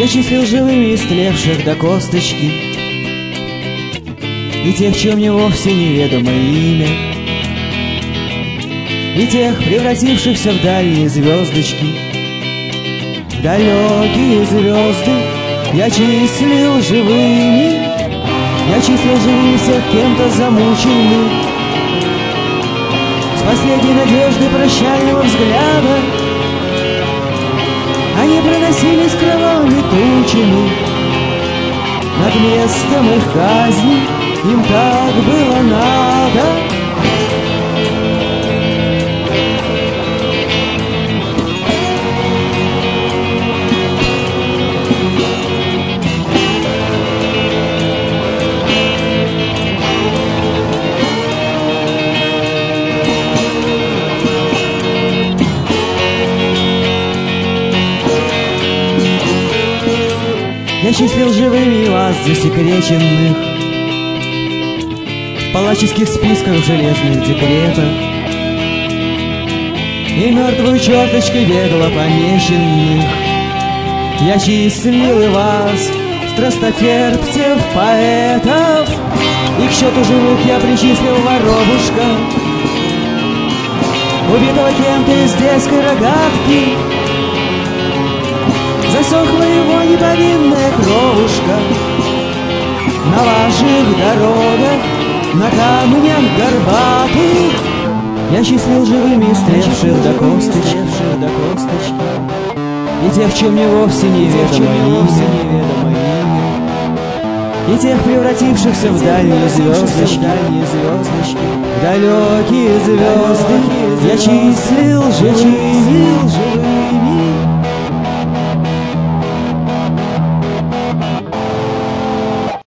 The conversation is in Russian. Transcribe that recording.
числил живыми истлевших до косточки, и тех, чье мне вовсе неведомо имя, и тех, превратившихся в дальние звездочки. В далекие звезды я числил живыми, я числил живыми всех кем-то замученных, с последней надежды прощального взгляда. Они проносились кровавыми тучами над местом их казни, им так было надо. Я числил живыми вас засекреченных в палаческих списках в железных декретах, и мертвую черточкой бегло помеченных. Я числил и вас, страстотерпцев, поэтов, и к счету живых я причислил воробушка, убитого кем-то из детской рогатки. Засохла его неповинная кровушка на ваших дорогах, на камнях горбатых. Я числил живыми истлевших до косточки, и тех, чем мне вовсе неведомо имя, и тех, превратившихся в дальние звездочки, в далекие звезды я числил живыми.